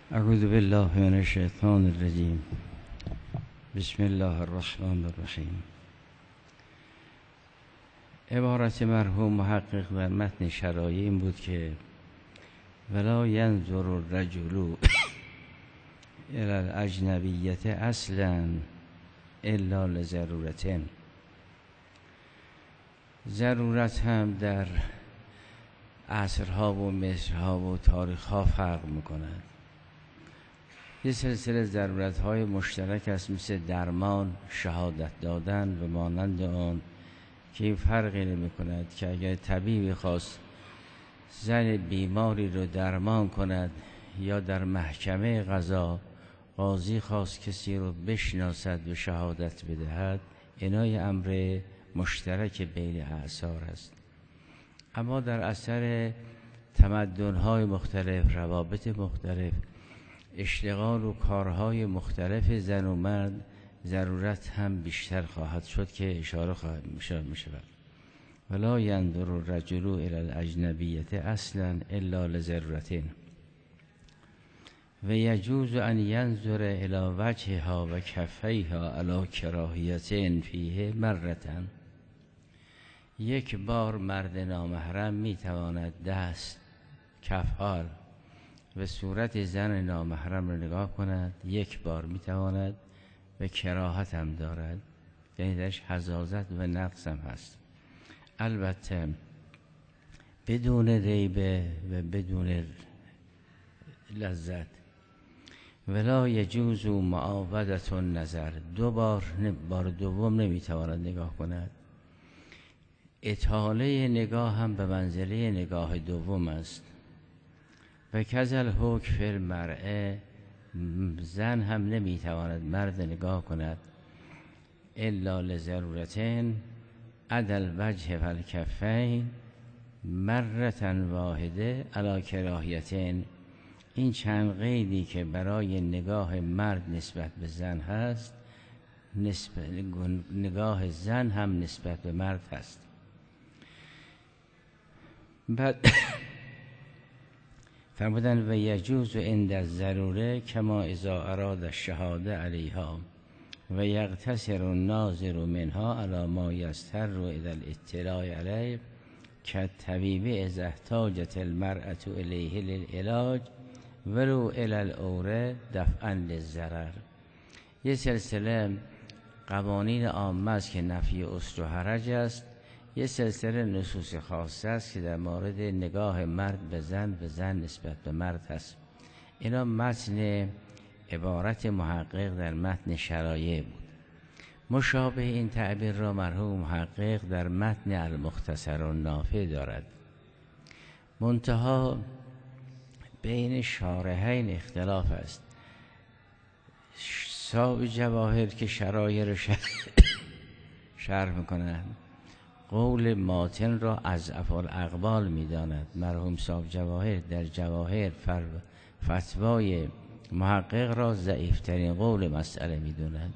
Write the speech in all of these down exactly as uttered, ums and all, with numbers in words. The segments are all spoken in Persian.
اعوذ بالله من الشیطان الرجیم. بسم الله الرحمن الرحیم. عبارت مرحوم محقق در متن شرایع این بود که ولا ینظر الرجل الی الاجنبیة اصلا الا لضرورة. ضرورت هم در عصرها و مصرها و تاریخها فرق میکند. یه سلسله ضرورت‌های مشترک است، مثل درمان، شهادت دادن و مانند آن، که این فرقی نمی‌کند که اگر طبیبی خواست زن بیماری رو درمان کند یا در محکمه قضا قاضی خواست کسی رو بشناسد و شهادت بدهد، اینای امر مشترک بین اعصار است. اما در اثر تمدن‌های مختلف، روابط مختلف، اشتغال و کارهای مختلف زن و مرد، ضرورت هم بیشتر خواهد شد که اشاره خواهد می‌شود. ولا ینظر الرجل الی الاجنبیة اصلا الا لضرورة و یجوز ان ینظر الی وجهها و کفیها علی کراهیة فیه مرة. یک بار مرد نامحرم میتواند دست، کفها و صورت زن نامحرم را نگاه کند، یک بار میتواند و کراهت هم دارد، یعنی درش حزازت و نقص هم هست، البته بدون ریبه و بدون لذت. ولا یجوز معاودة النظر، دو بار بار دوم نمیتواند نگاه کند. اطاله نگاه هم به منزله نگاه دوم است. و کذل حکم فی المرأة، زن هم نمیتواند مرد نگاه کند الا لضرورة علی الوجه و الکفین مرة واحده علی کراهیة. این چند قیدی که برای نگاه مرد نسبت به زن هست، نسبت نگاه زن هم نسبت به مرد هست. بعد فرمودن و یجوز عند الضروره کما اذا اراد الشهاده علیها و یقتصر الناظر منها علی ما یستر الی الاطلاع علیه کالطبیب اذا احتاجت المرأة الیه للعلاج ولو الی العوره دفعا للضرر. یه سلسله قوانین عامه است که نفی عسر و حرج است. یه سلسله نصوص خاصه است که در مورد نگاه مرد به زن و زن نسبت به مرد هست. اینا متن عبارت محقق در متن شرایع بود. مشابه این تعبیر را مرحوم محقق در متن المختصر النافع دارد. منتها بین شارحین اختلاف است. صاحب جواهر که شرایع را شرح, شرح میکنند، قول ماتن را از افعال اقبال می داند. مرحوم صاحب جواهر در جواهر فتوای محقق را ضعیفترین قول مسئله می داند.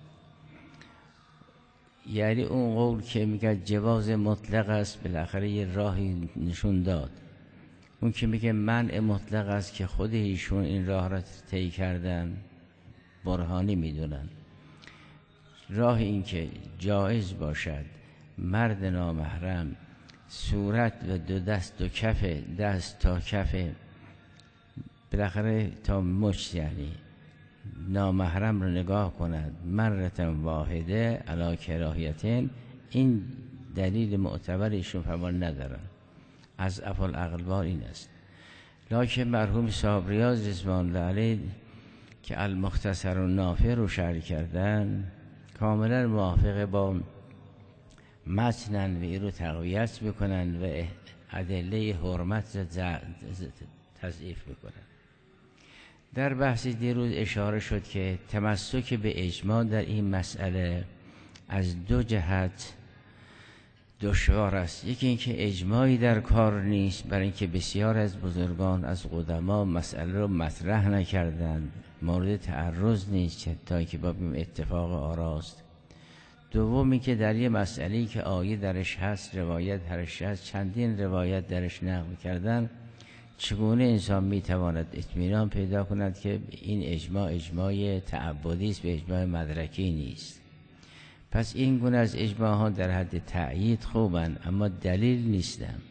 یعنی اون قول که میگه جواز مطلق است، بالاخره یه راهی نشون داد. اون که میگه منع مطلق است که خود ایشون این راه را طی کردن، برهانی می دونن. راه این که جایز باشد مرد نامحرم صورت و دو دست دو کف دست تا کف بالاخره تا مچ، یعنی نامحرم رو نگاه کند مرة واحده علی کراهیة، این دلیل معتبرشون فرمان ندارن. از افعال اقبال این است. لکن مرحوم صاحب ریاض رضوان الله علیه که المختصر النافع رو شرح کردن، کاملا موافق با متنن و این رو تقویت بکنن و ادله حرمت رو تضعیف بکنن. در بحث دیروز اشاره شد که تمسک به اجماع در این مسئله از دو جهت دشوار است. یکی اینکه اجماعی در کار نیست، برای اینکه بسیار از بزرگان از قدما مسئله رو مطرح نکردند، مورد تعرض نیست تا که با اتفاق آراست. دومی که در یه مسئله‌ای که آیه درش هست، روایت درش هست، چندین روایت درش نقل کردن، چگونه انسان میتواند اطمینان پیدا کند که این اجماع اجماع تعبدی است و اجماع مدرکی نیست؟ پس این گونه از اجماع ها در حد تأیید خوبند اما دلیل نیستند.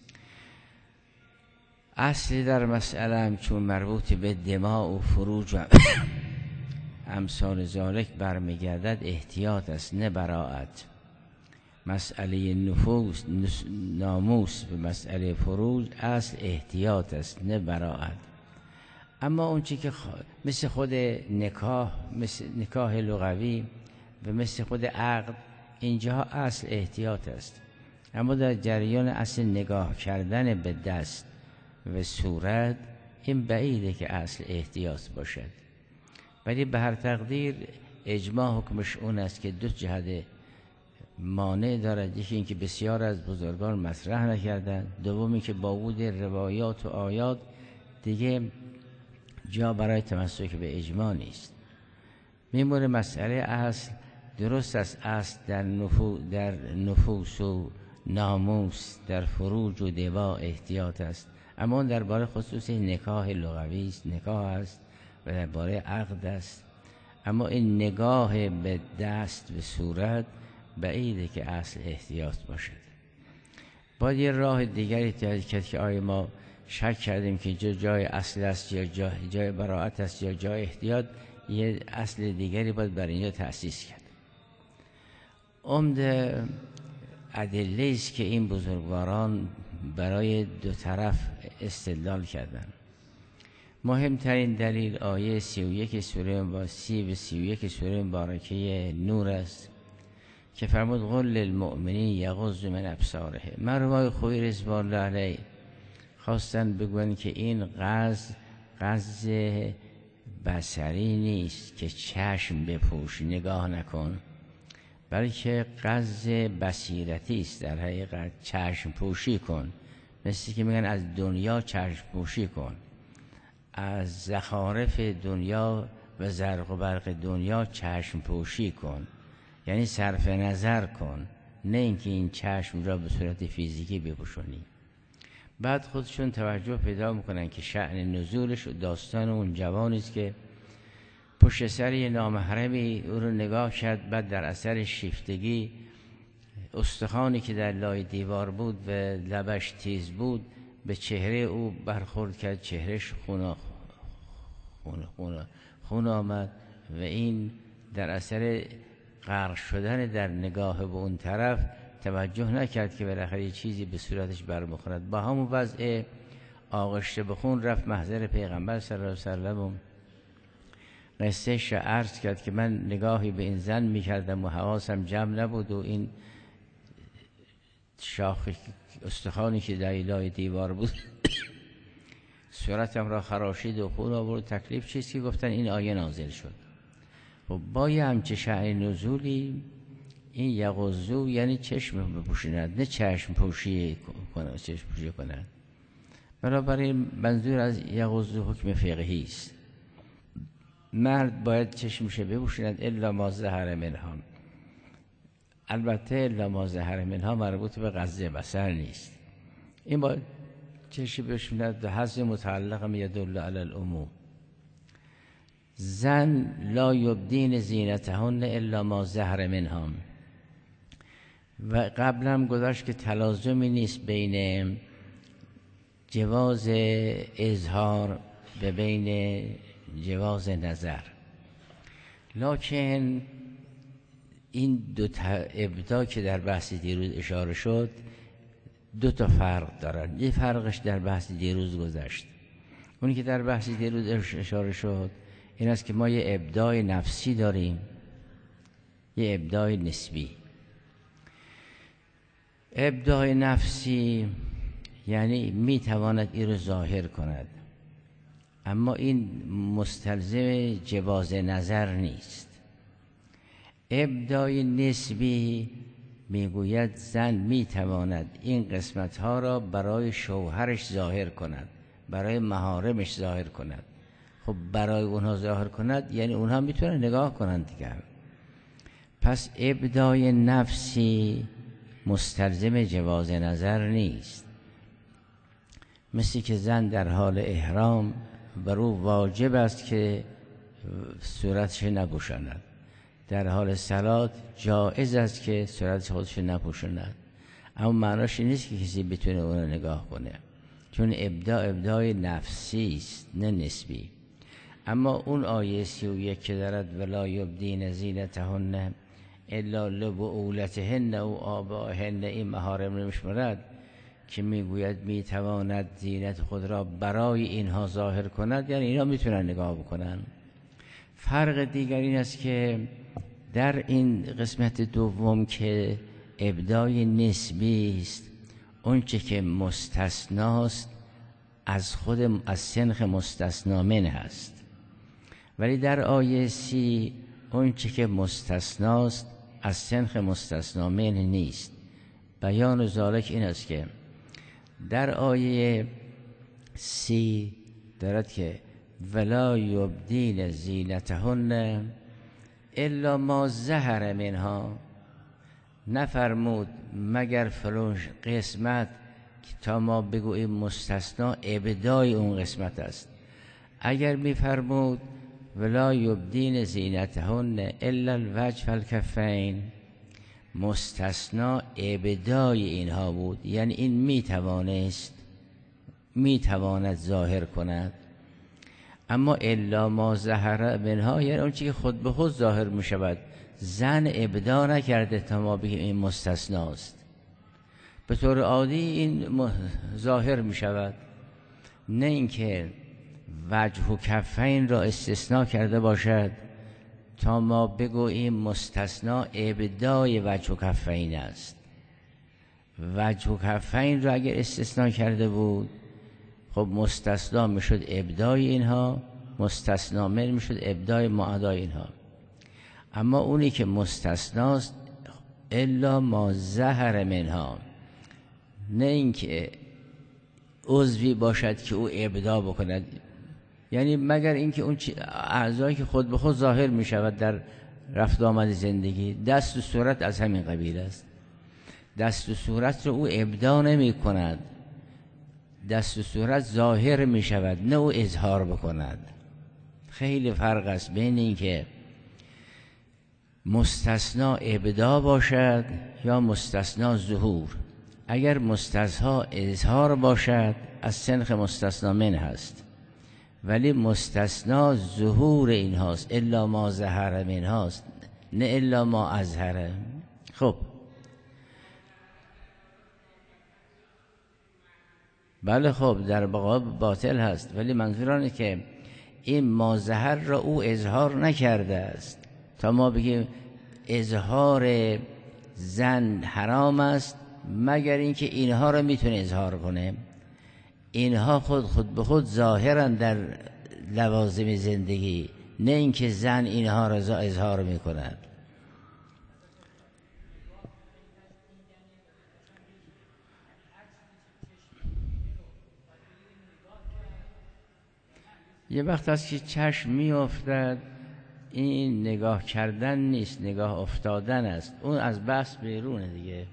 اصلی در مسئله هم چون مربوط به دماء و فروج و امثال ذالک برمیگردد احتیاط است نه براءت. مسئله نفوس ناموس به مسئله فروج اصل احتیاط است نه براءت. اما اون چی که خ... مثل خود نکاح، مثل نکاح لغوی و مثل خود عقد، اینجا اصل احتیاط است. اما در جریان اصل نگاه کردن به دست و صورت این بعیده که اصل احتیاط باشد. ولی به هر تقدیر اجماع حکمش اون است که دو جهت مانع دارد. یکی این که بسیار از بزرگان مطرح نکردند، دومی که با وجود روایات و آیات دیگه جا برای تمسک به اجماع نیست. میمونه مسئله اصل. درست است اصل در نفوس, در نفوس و ناموس، در فروج و دوا احتیاط است، اما اون درباره خصوص نکاح لغوی است، نکاح است و درباره عقد است. اما این نگاه به دست و صورت بعیده که اصل احتیاط باشد. باید یه راه دیگری تحقیق کرد که آیا ما شک کردیم که جا جای اصل است یا جا جای براءت است یا جای احتیاط، یه اصل دیگری باید بر اینجا تأسیس کرد. عمده ادله است که این بزرگواران برای دو طرف استدلال کردند. مهمترین دلیل آیه سی و یک سوره با سی و سی و یک سوره مبارکه نور است که فرمود قل للمؤمنین یغضوا من ابصارهم. مروای خوی رضوان الله علیه خواستن بگوین که این غض غض بصری نیست که چشم بپوش نگاه نکن، بلکه غض بصیرتی است. در حقیقت چشم پوشی کن، مثل که میگن از دنیا چشم پوشی کن، از زخارف دنیا و زرق و برق دنیا چشم پوشی کن، یعنی صرف نظر کن، نه اینکه این چشم را به صورت فیزیکی بپوشونی. بعد خودشون توجه پیدا میکنن که شأن نزولش و داستان اون جوانی است که پشت سر یه نامحرمی او رو نگاه کرد، بعد در اثر شیفتگی استخوانی که در لای دیوار بود و لبش تیز بود به چهره او برخورد کرد، چهرهش خون خون خون خون آمد و این در اثر غرق شدن در نگاه به اون طرف توجه نکرد که بالاخره یه چیزی به صورتش برمیخورد. با همون وضع آغشته به خون رفت محضر پیغمبر صلی الله علیه وسلم. قصهش را عرض کرد که من نگاهی به این زن میکردم و حواسم جمع نبود و این شاخ استخوانی که در لای دیوار بود صورتم را خراشید و خون آورد. تکلیف چیست که گفتن این آیه نازل شد. و با یه همچه شأن نزولی این یغضوا یعنی چشم بپوشیند، نه چشم پوشی کنند، چشم پوشی کنند. بنابراین منظور از یغضوا حکم فقهی است. مرد باید چشمش بپوشیند الا ما ظهر منها. البته الا ما ظهر منها مربوط به غض بصر نیست. این باید چشم بپوشیند و حذف متعلق یدل علی العموم. زن لا یبدین زینتهن الا ما ظهر منها. و قبلا گذاشت که تلازمی نیست بین جواز اظهار و بین جواز نظر، لکن این دو تا ابدا که در بحث دیروز اشاره شد دو تا فرق دارن. یه فرقش در بحث دیروز گذشت، اونی که در بحث دیروز اشاره شد این است که ما یه ابداع نفسی داریم، یه ابداع نسبی. ابداع نفسی یعنی می تواند این رو ظاهر کند، اما این مستلزم جواز نظر نیست. ابداع نسبی میگوید زن می تواند این قسمت ها را برای شوهرش ظاهر کند، برای محارمش ظاهر کند. خب برای اونها ظاهر کند یعنی اونها میتونن نگاه کنند دیگر. پس ابداع نفسی مستلزم جواز نظر نیست. مثل که زن در حال احرام بر او واجب است که صورتش نپوشاند، در حال صلات جایز است که صورت خودش نپوشاند، اما معناش این نیست که کسی بتونه اون رو نگاه کنه، چون ابداع ابداع نفسی است نه نسبی. اما اون آیه سی و یک که دارد ولا یبدین زینتهن الا لبعولتهن و آبائهن، این محارم رو میشمارد که میگوید میتواند زینت خود را برای اینها ظاهر کند، یعنی اینا میتونن نگاه بکنن. فرق دیگر این است که در این قسمت دوم که ابداع نسبی است، اون چه که مستثناست از خود از سنخ مستثنا منه هست، ولی در آیه سی اون چه که مستثناست از سنخ مستثنا منه نیست. بیان ذالک این است که در آیه سی دارد که ولا یبدین زینتهن الا ما ظهر منها، نفرمود مگر فلان قسمت تا ما بگوییم مستثنا ابدای اون قسمت است. اگر میفرمود ولا یبدین زینتهن الا الوجه والکفین، مستثنا ابدای اینها بود، یعنی این میتوانست میتواند ظاهر کند. اما الا ما ظهر منها یعنی اون چیزی که خود به خود ظاهر می شود، زن ابدا نکرده تا ما بگیم این مستثناست. به طور عادی این ظاهر می شود، نه اینکه وجه و کفین را استثناء کرده باشد تا ما بگوییم مستثنا ابدای وجه و کفین است. وجه و کفین را اگر استثناء کرده بود خب مستثنا میشد ابدای اینها، مستثنا من میشد ابدای معادای اینها. اما اونی که مستثناست الا ما ظهر منها، نه اینکه عضوی باشد که او ابدا بکند، یعنی مگر اینکه اون اعضایی که خود به خود ظاهر می شود در رفت آمد زندگی، دست و صورت از همین قبیل است. دست و صورت رو او ابدا نمی کند، دست و صورت ظاهر می شود نه او اظهار بکند. خیلی فرق است بین این که مستثنا ابدا باشد یا مستثنا ظهور. اگر مستثنا اظهار باشد از سنخ مستثنا من هست، ولی مستثنا ظهور این هاست، الا ما ظهر من هاست نه الا ما اظهر. خب بله خب در بقا باطل هست، ولی منظور آنه که این ما ظهر را او اظهار نکرده است تا ما بگیم اظهار زن حرام است مگر اینکه اینها را میتونه اظهار کنه. اینها خود خود به خود ظاهرن در لوازم زندگی، نه اینکه زن اینها را اظهار میکند. یه وقت هست که چشم میافتد، این نگاه کردن نیست، نگاه افتادن است، اون از بحث بیرونه دیگه.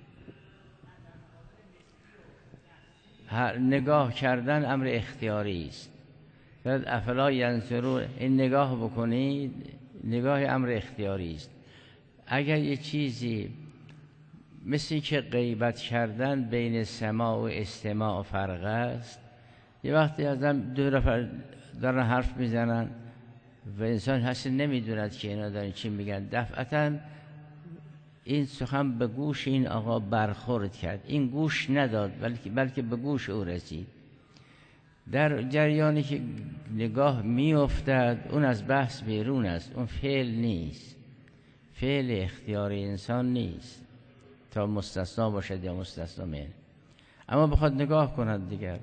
نگاه کردن امر اختیاری است. افلا ینظرون، این نگاه بکنید نگاه امر اختیاری است. اگر یه چیزی مثل که غیبت کردن بین سماع و استماع فرق است، یه وقتی ازم دو نفر دارن حرف میزنن و انسان هست نمیدوند که اینا دارن چی میگن، دفعتا این سخن به گوش این آقا برخورد کرد، این گوش نداد بلکه بلکه به گوش او رسید. در جریانی که نگاه میافتد اون از بحث بیرون است، اون فعل نیست، فعل اختیاری انسان نیست تا مستثنا باشد یا مستثنا من. اما بخواد نگاه کند دیگر.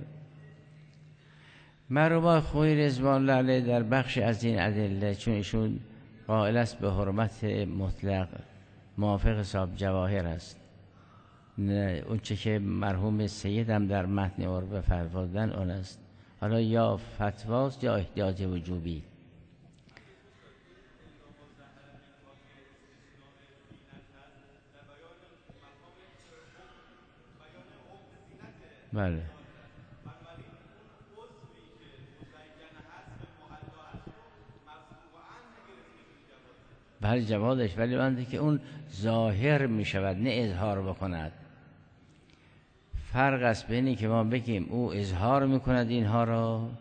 مرحوم خویی رضوان الله علیه در بخش از این ادله، چون ایشون قائل است به حرمت مطلق، موافق صاحب جواهر است، نه اون چه که مرحوم سید هم در متن عربه فرمودن اون است. حالا یا فتواست یا احتیاج وجوبی. بله بله جوادش، ولی وقتی که اون ظاهر می شود نه اظهار بکند. فرق است بینی که ما بگیم او اظهار می کند اینها را،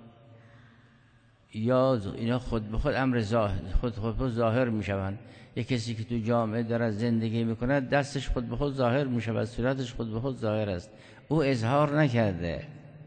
یا اینا خود به خود امر ظاهر خود خود به ظاهر می شوند. یک کسی که تو جامعه دارد زندگی می کند دستش خود به خود ظاهر می شود، صورتش خود به خود ظاهر است، او اظهار نکرده.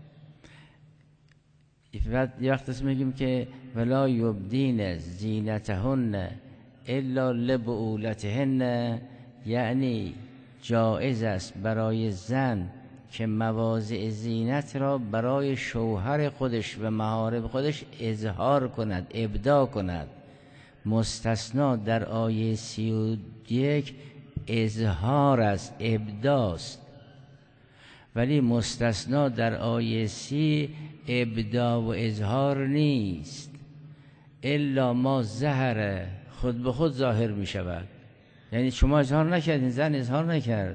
یه وقت اسم میگیم که ولا یبدین زینتهن الا لبعولتهن، یعنی جایز است برای زن که مواضع زینت را برای شوهر خودش و محارم خودش اظهار کند، ابداع کند. مستثنا در آیه سی و یک اظهار است، ابداع است، ولی مستثنا در آیه سی ابداع و اظهار نیست. الا ما ظهر، خود به خود ظاهر می شود. یعنی شما اظهار نکردین، زن اظهار نکرد.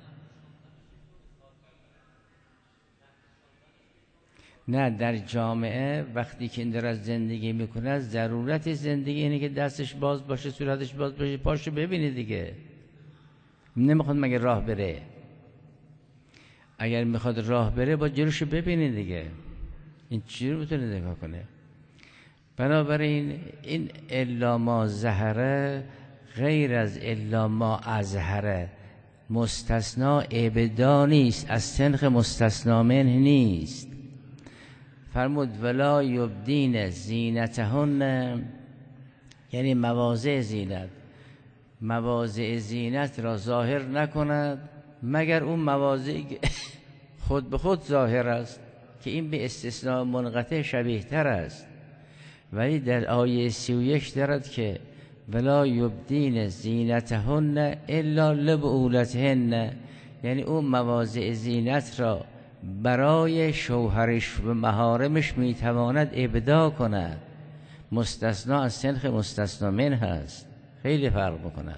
نه، در جامعه وقتی که این در زندگی میکنه ضرورت زندگی اینه که دستش باز باشه، صورتش باز باشه، پاشو ببینی دیگه. نمیخواد مگه راه بره؟ اگر میخواد راه بره با جلوشو ببینی دیگه. این چی رو بتونه نگاه کنه؟ بنابراین این الا ما ظهره غیر از الا ما اظهره، مستثنا ابدا نیست، از سنخ مستثنا منه نیست. فرمود ولا یبدین زینتهن، یعنی مواضع زینت، مواضع زینت را ظاهر نکند مگر اون مواضع خود به خود ظاهر است که این به استثناء منقطع شبیه تر است. ولی در آیه سی و یک دارد که ولا یبدین زینتهن الا لبعولتهن، یعنی اون مواضع زینت را برای شوهرش و محارمش میتواند ابداع کند. مستثنا از سنخ مستثنا من هست، خیلی فرق میکند.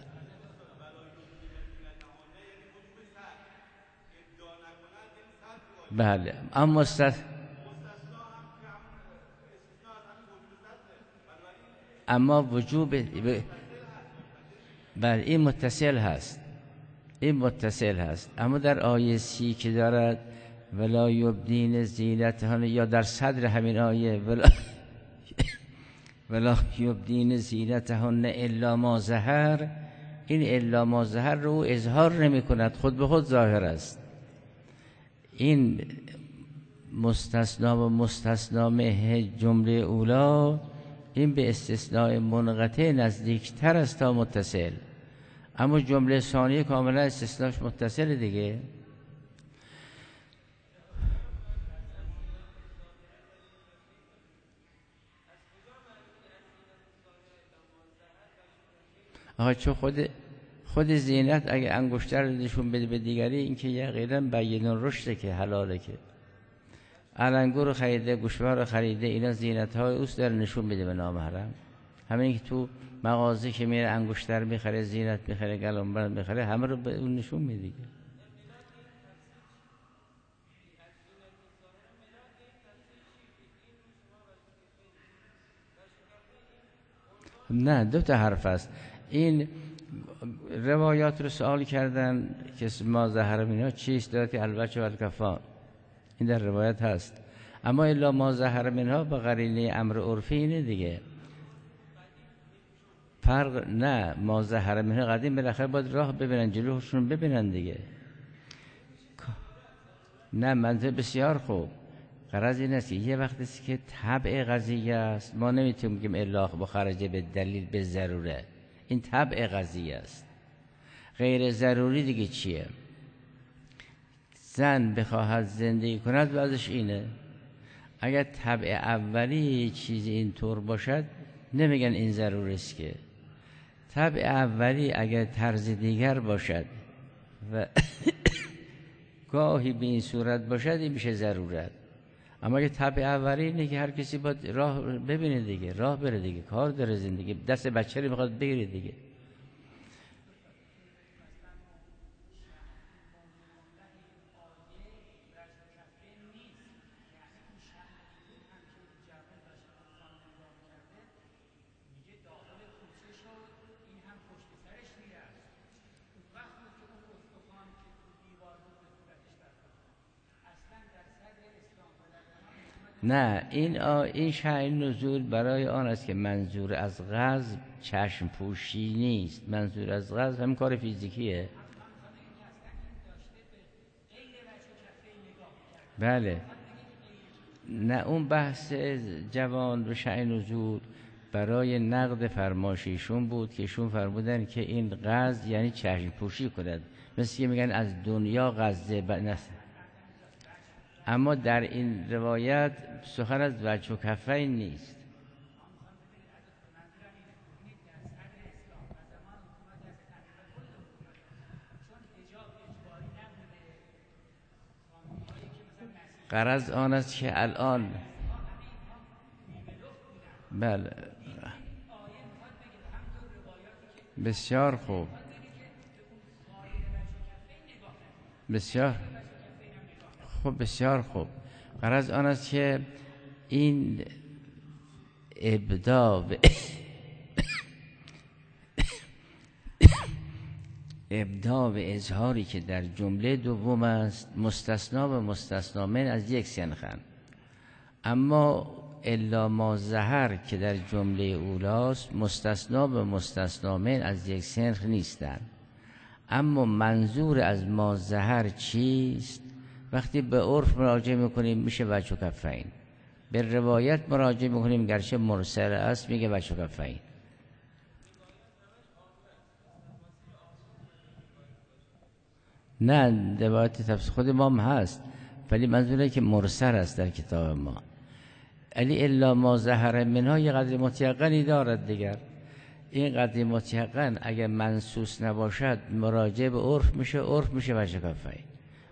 بله، اما مستثنا اما وجوب ب... بله این متصل هست، این متصل هست. اما در آیه سی که دارد ولا یبدین زینتهن، یا در صدر همین آیه ولا ولا یبدین زینتهن الا ما ظهر، این الا ما ظهر رو اظهار نمی کند، خود به خود ظاهر است. این مستثنا و مستثنا منه جمله اولا، این به استثناء منقطع نزدیکتر است تا متصل. اما جمله ثانیه کاملا استثناش متصل دیگه. آها، چون خود خود زینت اگه انگشتر نشون بده به دیگری، این که یقینا بیان رشده که حلاله، که علنگو رو خریده، گوشوار رو خریده، اینا زینت های اوست، در نشون بده به نامحرم. همین که تو مغازه که میره انگشتر میخره، زینت میخره، گلنبند میخره، همه رو به اون نشون میده. نه، دو تا حرف است. این روایات رو سوال کردن که ما ظهر منها چیست، دارد که الوجه و الکفان، این در روایت هست. اما الا ما ظهر منها با قرینه امر عرفی اینه دیگه. فرق نه، ما ظهر منها قدیم بالاخره باید راه ببینن، جلوشون ببینن دیگه. نه، منطق بسیار خوب. غرض این است که یه وقتی است که طبع قضیه است، ما نمیتونیم بگیم الا با خرج به دلیل به ضروره. این طبع قضیه است. غیر ضروری دیگه چیه؟ زن بخواهد زندگی کند وضعش اینه. اگر طبع اولی چیزی اینطور باشد نمیگن این ضروری است. که طبع اولی اگر طرز دیگر باشد و گاهی به این صورت باشد، این میشه ضرورت. اما اگه طبع اولی اینه که هر کسی باید راه ببینه دیگه، راه بره دیگه، کار داره، زندگی، دست بچه رو میخواد بگیره دیگه. نه این آ... این شأن نزول برای آن است که منظور از غضب چشم پوشی نیست. منظور از غضب هم کار فیزیکیه. بله نه اون بحث جوان و شأن نزول برای نقد فرماشیشون بود که ایشون فرمودن که این غضب یعنی چشم پوشی کند، مثل که میگن از دنیا غضب نست. اما در این روایت سخن از وجه و کفین نیست. غرض آن است که الان بله بسیار خوب بسیار خوب بسیار خوب غرض آن است که این ابداع و ابداع و اظهاری که در جمله دوم است مستثنا و مستثنا من از یک سنخن، اما الا ما ظهر که در جمله اولاست مستثنا و مستثنا من از یک سنخ نیستند. اما منظور از ما ظهر چیست؟ وقتی به عرف مراجعه میکنیم میشه وجه و کفین، به روایت مراجعه میکنیم گرچه مرسل است میگه وجه و کفین. نه روایت تفسیر خود ما هم هست ولی منظوره که مرسل است در کتاب ما. علی الا ما ظهر منها یه قدر متیقنی دارد دیگر. این قدر متیقن اگر منصوص نباشد مراجعه به عرف میشه، عرف میشه وجه کفین.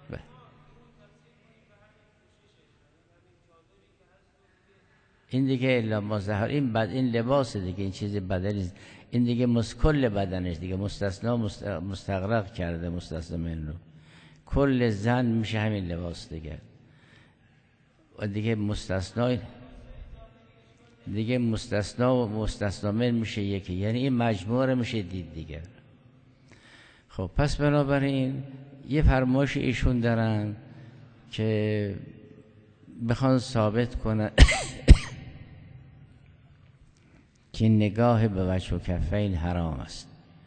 این دیگه الا ما ظهر این بد این لباس دیگه، این چیز بدنی، این دیگه مسکل بدنش دیگه مستثنا مستغرق کرده مستثنا من رو. کل زن میشه همین لباس دیگه و دیگه مستثنا دیگه مستثنا و مستثنا من میشه یکی، یعنی این مجموعه میشه دید دیگه. خب پس بنابراین یه فرمایش ایشون دارن که بخوان ثابت کنن که نگاه به وجه و کفین حرام است.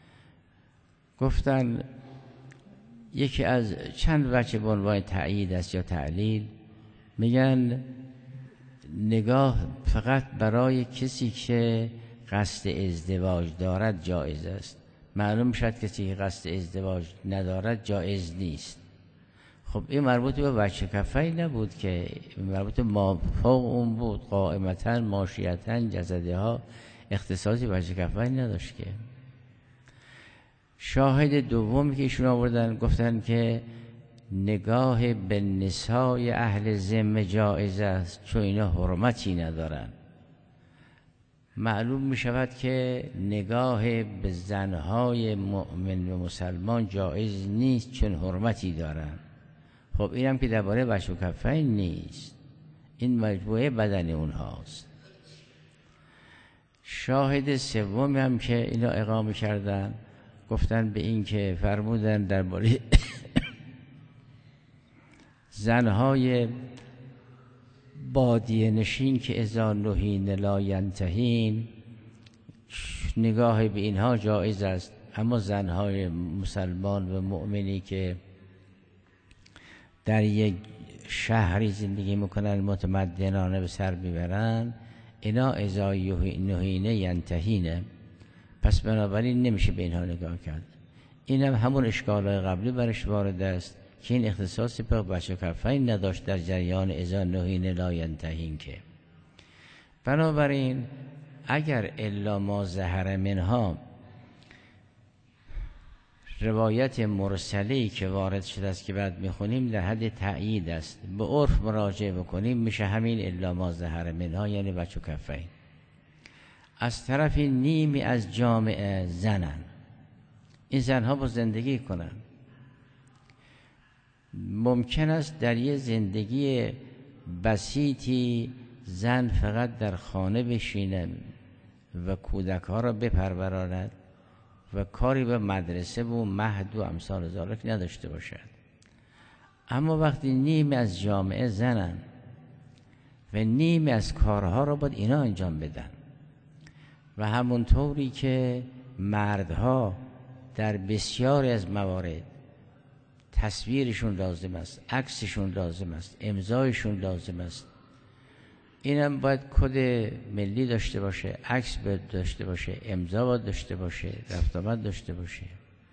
گفتن یکی از چند وجه به عنوان تأیید است یا تعلیل، میگن نگاه فقط برای کسی که قصد ازدواج دارد جایز است. معلوم شد کسی که قصد ازدواج ندارد جایز نیست. خب این مربوط به وجه کفین نبود که، مربوط ما فوق اون بود، قائمتاً ماشیتاً جزده ها اختصاصی وجه کفین نداشت که. شاهد دومی که ایشون آوردن گفتن که نگاه به نسای اهل ذمه جایز است چون اینا حرمتی ندارن. معلوم می شود که نگاه به زنهای مؤمن و مسلمان جایز نیست چون حرمتی دارن. خب اینم که درباره وجه و کفین نیست، این مجموعه بدن اونهاست. شاهد سومی هم که اینا اقامه کردن گفتن به این که فرمودن درباره زنهای بادیه نشین که اذا نهین لا ینتهین، نگاه به اینها جایز است، اما زنهای مسلمان و مؤمنی که در یک شهری زندگی میکنن متمدنانه به سر میبرن اینا اذا نهینه ینتهینه، پس بنابراین نمیشه به اینها نگاه کرد. این هم همون اشکالای قبلی برش وارد است که این اختصاصی به وجه کفین نداشت در جریان اذا نهینه لا ینتهین. که بنابراین اگر الا ما ظهر منها روایت مرسلی که وارد شده است که بعد میخونیم در حد تأیید است، به عرف مراجعه بکنیم میشه همین الا ما ظهر منها یعنی وجه کفین. از طرف نیمی از جامعه زنن، این زنها با زندگی کنن. ممکن است در یه زندگی بسیطی زن فقط در خانه بشینه و کودک ها را بپروراند و کاری به مدرسه و مهد و امثال ذالک نداشته باشد. اما وقتی نیمی از جامعه زنن و نیم از کارها را باید اینا انجام بدن. و همونطوری که مردها در بسیاری از موارد تصویرشون لازم است، عکسشون لازم است، امضایشون لازم است، اینم باید کد ملی داشته باشه، عکس باید داشته باشه، امضا باید داشته باشه، رفت آمد داشته باشه.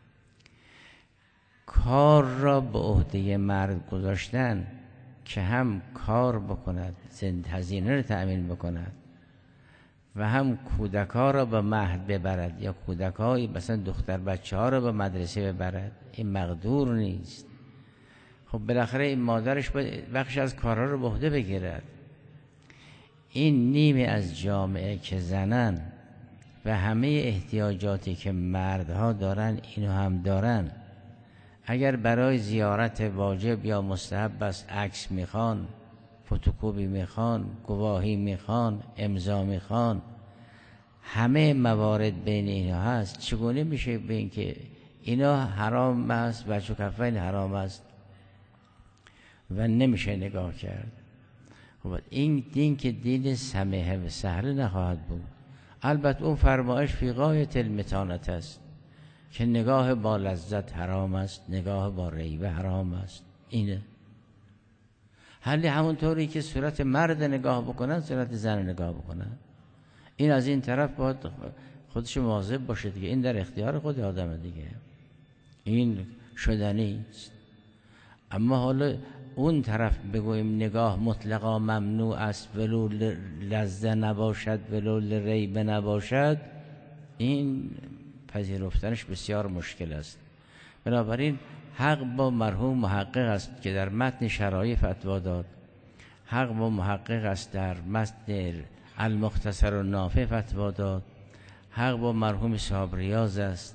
کار را به عهده مرد گذاشتن که هم کار بکند، هزینه رو تأمین بکند و هم کودک‌ها را به مهد ببرد یا کودک‌های مثلا دختر بچه‌ها را به مدرسه ببرد، این مقدور نیست. خب بالاخره این مادرش باید بخش از کارها رو به عهده بگیرد. این نیمی از جامعه که زنن و همه احتیاجاتی که مردها دارن اینو هم دارن، اگر برای زیارت واجب یا مستحب است عکس میخوان، فتوکپی میخوان، گواهی میخوان، امضا میخوان، همه موارد بین اینا هست، چگونه میشه به این که اینا حرام است، بچه کفین حرام است و نمیشه نگاه کرد؟ خب این دین که دین سمیح و سهل نخواهد بود. البته اون فرمایش فی غایت المتانت است که نگاه با لذت حرام است، نگاه با ریبه حرام است. اینه حالی همونطوری که صورت مرد نگاه بکنن صورت زن نگاه بکنن. این از این طرف باید خودش مواظب باشه دیگه، این در اختیار خود آدمه دیگه، این شدنی است. اما حالا اون طرف بگویم نگاه مطلقا ممنوع است ولو لذت نباشد ولو ریبه نباشد، این پذیرفتنش بسیار مشکل است. بنابراین حق با مرحوم محقق است که در متن شرایع فتوا داد، حق با محقق است در متن المختصر النافع فتوا داد، حق با مرحوم صاحب ریاض است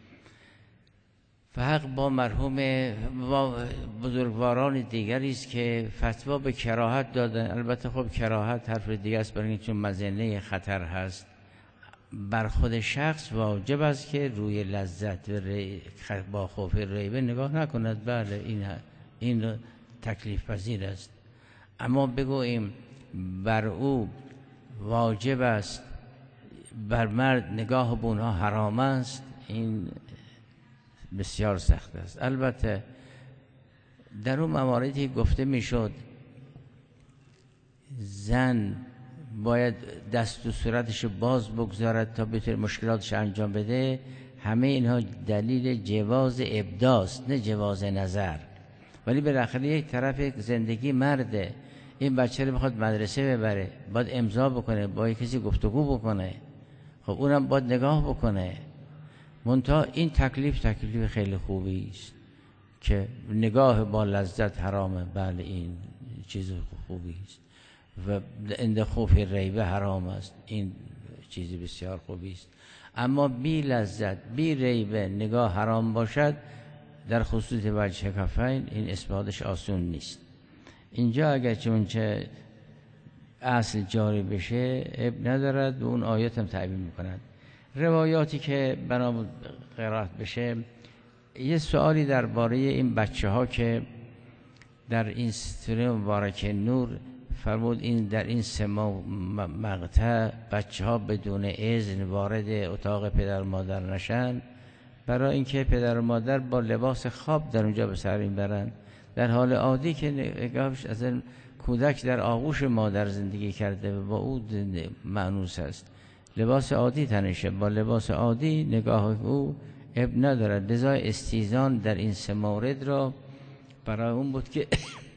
و حق با مرحوم با بزرگواران دیگری است که فتوا به کراهت دادن. البته خب کراهت حرف دیگه است، برای چون مظنه خطر هست. بر خود شخص واجب است که روی لذت و ری... با خوف ریبه نگاه نکند. بله این این تکلیف پذیر است. اما بگوییم بر او واجب است، بر مرد نگاه به اونها حرام است، این بسیار سخت است. البته در اون مواردی گفته میشد زن باید دست و صورتش باز بگذارد تا بتونه مشکلاتش انجام بده، همه اینها دلیل جواز ابداست نه جواز نظر. ولی بالاخره یک طرف زندگی مرده، این بچه رو میخواد مدرسه ببره، باید امضا بکنه، باید کسی گفتگو بکنه، خب اونم باید نگاه بکنه. منتها این تکلیف تکلیف خیلی خوبی است که نگاه با لذت حرامه. بله این چیز خوبی است و عند خوف ریبه حرام است، این چیزی بسیار خوبی است. اما بی لذت بی ریبه نگاه حرام باشد در خصوص وجه کفین، این اثباتش آسون نیست. اینجا اگر چونچه اصل جاری بشه اب ندارد و اون آیات هم تعبیر میکنند. روایاتی که بنا قرائت بشه، یه سوالی درباره این بچه ها که در این سوره مبارکه نور فرمود این در این سه مقطع بچه ها بدون اذن وارد اتاق پدر و مادر نشن، برای اینکه پدر و مادر با لباس خواب در اونجا به سر میبرن، در حال عادی که نگاهش از این کودک در آغوش مادر زندگی کرده و با او مأنوس است، لباس عادی تنشه، با لباس عادی نگاه او اب ندارد. لذا استیزان در این سه مورد را برای اون بود که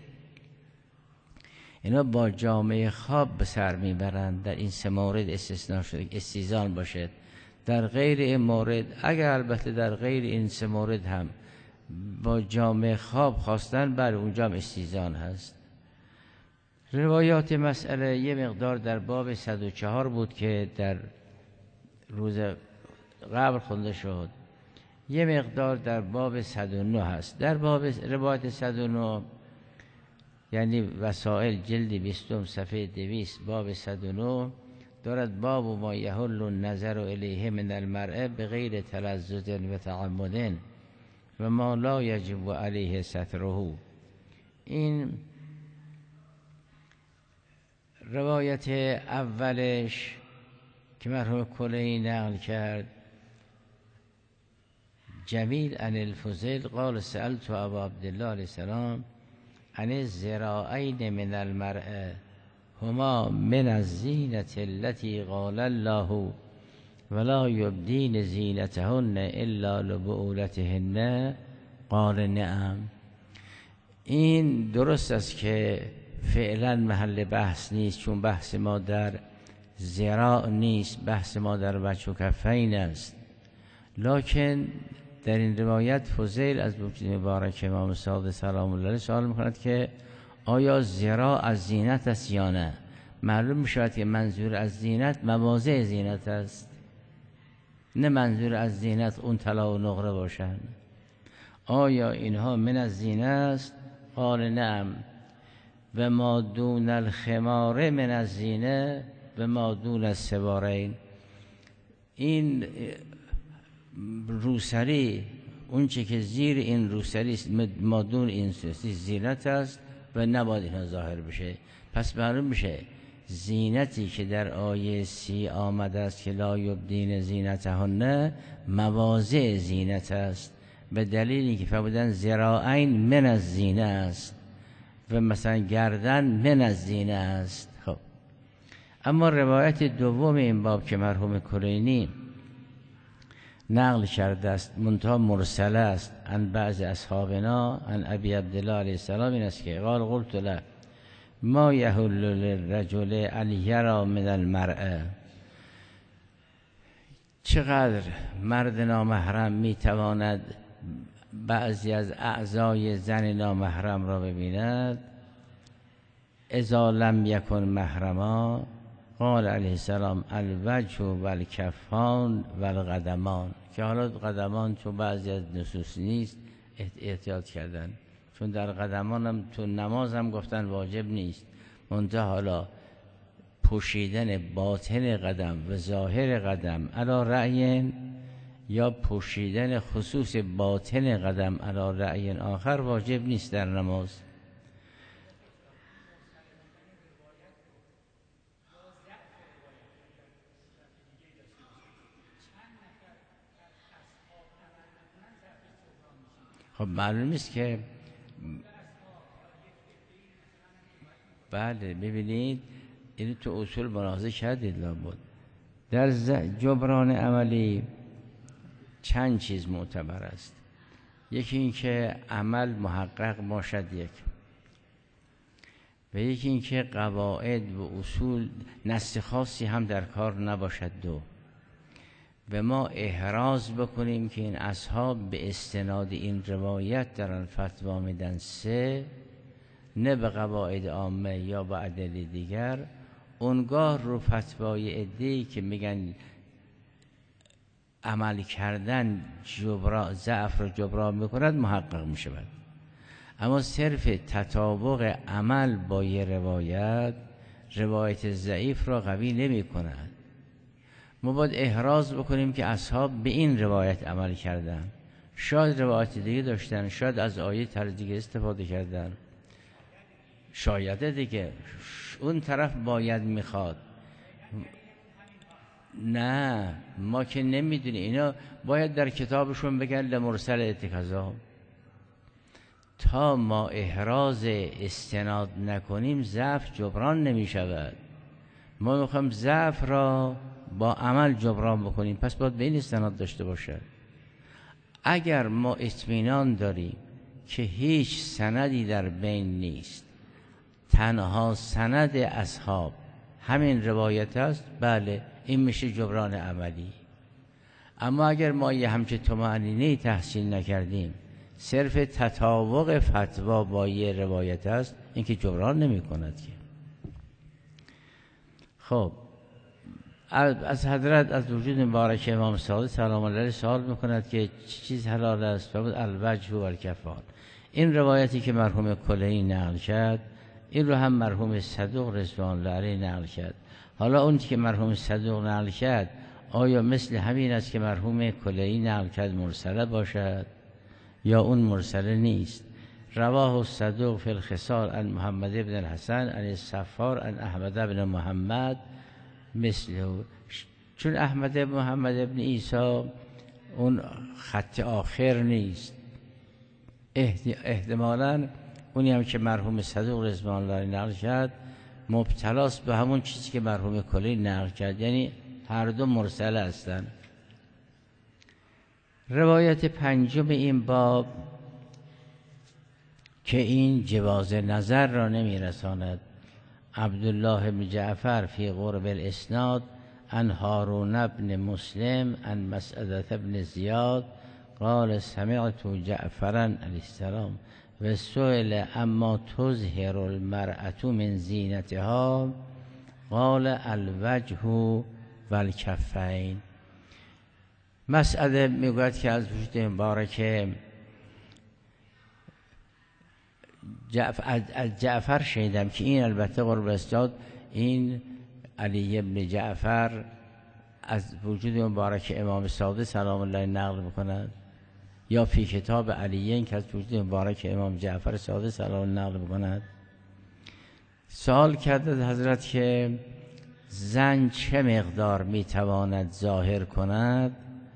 اینا با جامعه خواب به سر میبرند. در این سه مورد استثناء شده استیزان باشد. در غیر این مورد، اگر البته در غیر این سه مورد هم با جامعه خواب خواستن، بله اونجا هم استیزان هست. روایات مسئله یه مقدار در باب صد و چهار بود که در روز قبل خونده شد، یه مقدار در باب صد و نه هست. در باب روایت صد و نه یعنی وسائل جلد بیستم صفحه دویست باب صد و نه دارد باب ما یحل النظر الیه من المرء بغیر تلذذ و تعمد و ما لا یجب علیه ستره. این روایت اولش که مرحوم کلینی نقل کرد، جمیل عن الفضیل قال سألت ابا عبدالله علیه السلام عن الذراعین من المرأة هما من الزینة التي قال الله ولا یبدین زینتهن الا لبعولتهن قال نعم. این درست است که فعلا محل بحث نیست، چون بحث ما در ذراع نیست، بحث ما در وجه و کفین است. لکن در این روایت فضیل از وجود مبارک امام صادق سلام الله علیه سوال میکند که آیا ذراع از زینت است یا نه؟ معلوم میشود که منظور از زینت مواضع زینت است، نه منظور از زینت اون طلا و نقره باشند. آیا اینها من از زینت است؟ قال نعم و ما دون الخمار من از زینه و ما دون السوارین. این روسری، اون چه که زیر این روسری ما دون این زینت است و نباید اینها ظاهر بشه. پس معلوم میشه زینتی که در آیه سی آمده است که لا یبدین زینتهن مواضع زینت است، به دلیلی که فرمودن ذراعین من از زینه است و مثلا گردن من از زینه است. خب اما روایت دوم این باب که مرحوم کلینی نقل کرده است منتها مرسله است عن بعض اصحابنا عن ابی عبدالله علیه السلام، این است که قال قلت له ما یحل للرجل ان یری من المرأة، چقدر مرد نامحرم میتواند بعضی از اعضای زن نامحرم را ببیند؟ اذا لم یکن محرما قال علیه السلام الوجه و الکفان و القدمان، که حالا قدمان تو بعضی از نصوص نیست احتیاط کردن، چون در قدمان هم تو نماز هم گفتن واجب نیست، منتها حالا پوشیدن باطن قدم و ظاهر قدم علی رأی یا پوشیدن خصوص باطن قدم علی رأی آخر واجب نیست در نماز. خب معلوم نیست که بله ببینید این تو اصول ملاحظه کردید لابد در جبران عملی چند چیز معتبر است. یکی این که عمل محقق باشد، یک و یکی این که قواعد و اصول نص خاصی هم در کار نباشد، دو و ما احراز بکنیم که این اصحاب به استناد این روایت در آن فتوا میدن، سه نه به قواعد عامه یا به ادله دیگر، اونگاه رو فتوای عده‌ای که میگن عمل کردن جبران ضعف رو جبران میکند محقق میشود. اما صرف تطابق عمل با یه روایت روایت ضعیف را قوی نمی کند. ما باید احراز بکنیم که اصحاب به این روایت عمل کردن، شاید روایت دیگه داشتن، شاید از آیه تر دیگه استفاده کردن، شاید دیگه اون طرف باید میخواد. نه ما که نمیدونیم، اینا باید در کتابشون بگن لمرسل اتکازا. تا ما احراز استناد نکنیم ضعف جبران نمی شود. ما میخوایم ضعف را با عمل جبران بکنیم، پس باید به این استناد داشته باشد. اگر ما اطمینان داریم که هیچ سندی در بین نیست، تنها سند اصحاب همین روایت است، بله این میشه جبران عملی. اما اگر ما یه همچه طمأنینه‌ای تحصیل نکردیم، صرف تطابق فتوا با یه روایت است، این که جبران نمی کند که. خب از حضرت از وجود مبارک امام صادق سلام الله علیه سوال میکند که چیز حلال است؟ فرمود الوجه و الکفان. این روایتی که مرحوم کلینی نقل کرد، این رو هم مرحوم صدوق رضوان الله علیه نقل کرد. حالا اون که مرحوم صدوق نقل کرد آیا مثل همین است که مرحوم کلینی نقل کرد مرسله باشد یا اون مرسله نیست؟ رواه الصدوق فی الخصال عن محمد بن الحسن عن الصفار عن احمد بن محمد مثله. چون احمد بن محمد بن عیسی اون خط آخر نیست، احتمالاً اونی هم که مرحوم صدوق رضوان الله نقل کرد مبتلاست به همون چیزی که مرحوم کلی نقل کرد، یعنی هر دو مرسل هستند. روایت پنجم این باب که این جواز نظر را نمی رساند. عبدالله بن جعفر فی قرب الاسناد عن هارون بن مسلم عن مسعدة بن زیاد قال سمعت جعفرا علیه السلام و سئل اما تظهر المرأة من زینتها قال الوجه و الکفین. مسعده میگوید که از وجود مبارک جعفر از جعفر شنیدم که این البته قرب استاد این علی ابن جعفر از وجود مبارک امام صادق سلام الله نقل میکند، یا فی کتاب علیین که از وجود مبارک امام جعفر صادق سلام الله نقل میکند. سوال کرد از حضرت که زن چه مقدار میتواند ظاهر کند؟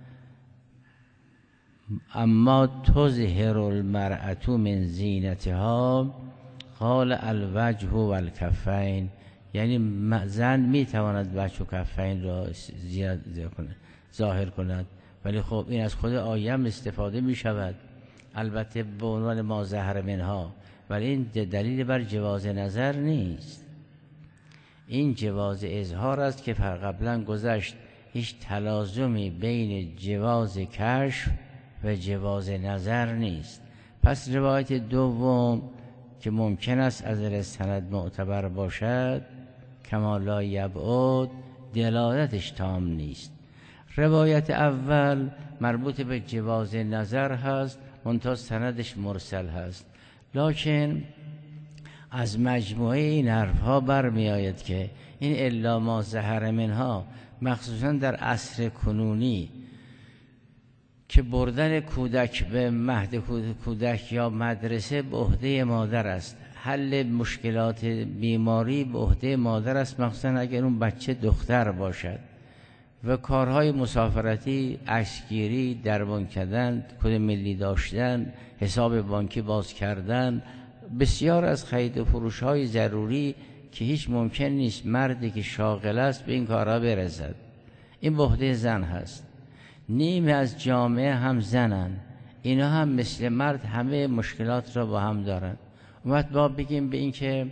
اما تظهر المرأة من زینتها قال الوجه و الکفین، یعنی زن میتواند وجه و کفین را ظاهر کند، ولی خب این از خود آیه هم استفاده میشود، البته به عنوان ما ظهر منها، ولی این دلیل بر جواز نظر نیست. این جواز اظهار است که قبلا گذشت، هیچ تلازمی بین جواز کشف و جواز نظر نیست. پس روایت دوم که ممکن است از سند معتبر باشد کما لا یبعد دلالتش تام نیست. روایت اول مربوط به جواز نظر هست منتها سندش مرسل هست، لکن از مجموعه این حرفها برمی آید که این الا ما ظهر منها مخصوصا در عصر کنونی که بردن کودک به مهد کودک یا مدرسه به عهده مادر است، حل مشکلات بیماری به عهده مادر است، مخصوصا اگر اون بچه دختر باشد، و کارهای مسافرتی، عکسگیری، درمان کردن، کد ملی داشتن، حساب بانکی باز کردن، بسیار از خرید و فروش های ضروری که هیچ ممکن نیست مردی که شاغل است به این کارها برسد، این به عهده زن هست. نیمه از جامعه هم زنن، اینا هم مثل مرد همه مشکلات را با هم دارن. وقت با بگیم به این که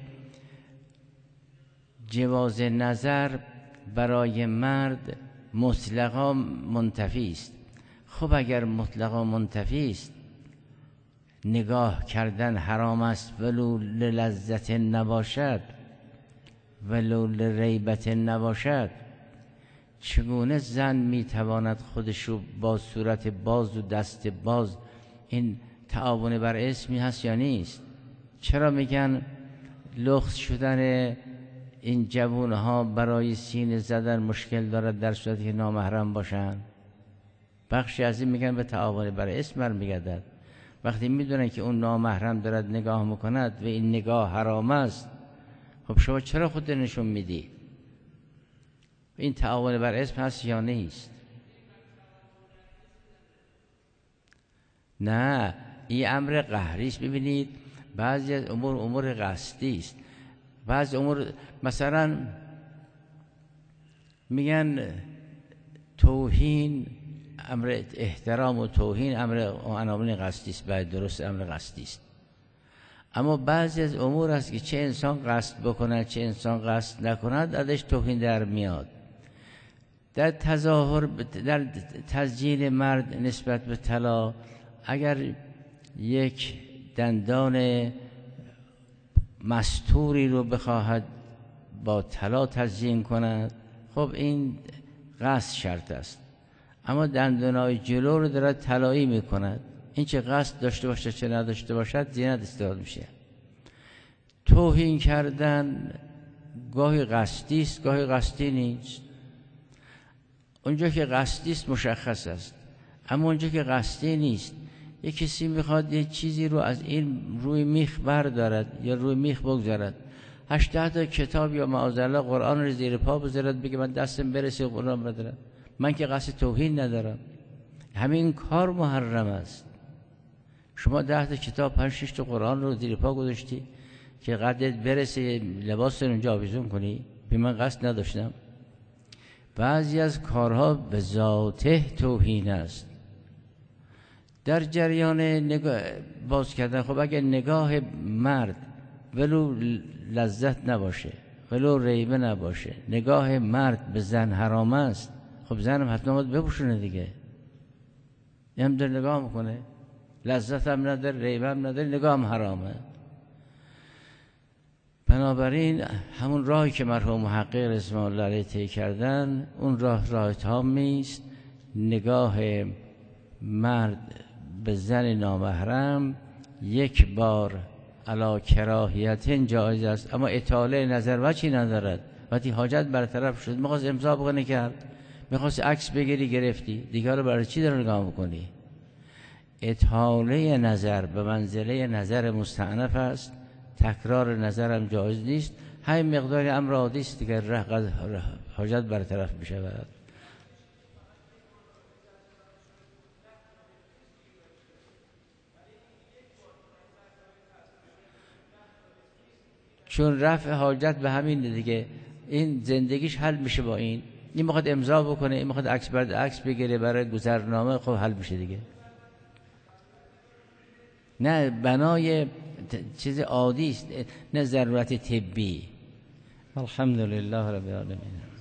جواز نظر برای مرد مطلقا منتفی است. خب اگر مطلقا منتفی است، نگاه کردن حرام است ولو للذت نباشد، ولو لریبت نباشد، چگونه زن میتواند خودشو با صورت باز و دست باز، این تعاون بر اسمی هست یا نیست؟ چرا میگن لخت شدن این جوانها برای سینه زدن مشکل دارد در صورتی که نامحرم باشن؟ بخشی از این میگن به تعاون بر اسم برمیگردد. وقتی میدونن که اون نامحرم دارد نگاه میکند و این نگاه حرام است، خب شما چرا خود نشون میدی؟ این تعاون بر اسم هست یا نیست؟ نه، این امر قهری است. ببینید بعضی از امور امور قصدی است، بعضی امور مثلا میگن توهین امر احترام و توهین امر عناوین قصدی است، باید درست امر قصدی است. اما بعضی از امور است که چه انسان قصد بکند چه انسان قصد نکند ازش توهین در میاد. در تظاهر در تزیین مرد نسبت به طلا، اگر یک دندان مستوری رو بخواهد با طلا تزیین کند، خب این قصد شرط است. اما دندانای جلو رو دارد طلایی میکند، این چه قصد داشته باشه چه نداشته باشد زینت استفاده میشه. توهین کردن گاهی قصدی است گاهی قصدی نیست. اونجا که قصدی است مشخص است، اما اونجا که قصدی نیست یک کسی میخواد یه چیزی رو از این روی میخ بردارد یا روی میخ بگذارد، هشده تا کتاب یا معاذالله قرآن رو زیر پا بذارد، بگه من دستم برسه قرآن بدارم. من که قصد توهین ندارم، همین کار محرم است. شما ده تا کتاب پنج شش تا قرآن رو زیر پا گذاشتی که قدرت برسه لباس رو اونجا آویزون کنی، به من قصد نداشتم. بعضی از کارها به ذاته توهین است. در جریان نگاه باز کردن، خب اگه نگاه مرد ولو لذت نباشه، ولو ریبه نباشه، نگاه مرد به زن حرام است، خب زنم حتما باید بپوشونه دیگه. هم در نگاه میکنه، لذت هم نداره، ریبه هم نداره، نگاه هم حرامه. بنابراین همون راهی که مرحوم محقق رضوان الله علیه طی کردن، اون راه راه تامی است. نگاه مرد به زن نامحرم یک بار علی کراهیت جایز است، اما اطاله نظر وجهی ندارد. وقتی حاجت برطرف شد، میخواست امضا بکنه کرد، میخواست عکس بگیری گرفتی، دیگر رو برای چی داره نگاه میکنی؟ اطاله نظر به منزله نظر مستعنف است، تکرار نظرم جایز نیست. همین مقداری امر عادی است دیگر، حاجت برطرف بشود. چون رفع حاجت به همین دیگه، این زندگیش حل میشه با این. این میخواد امضا بکنه، این میخواد عکس برد عکس بگیره برای گذرنامه، خب حل میشه دیگه. نه بنای چیز عادی است، نه ضرورت طبی. الحمدلله رب العالمین.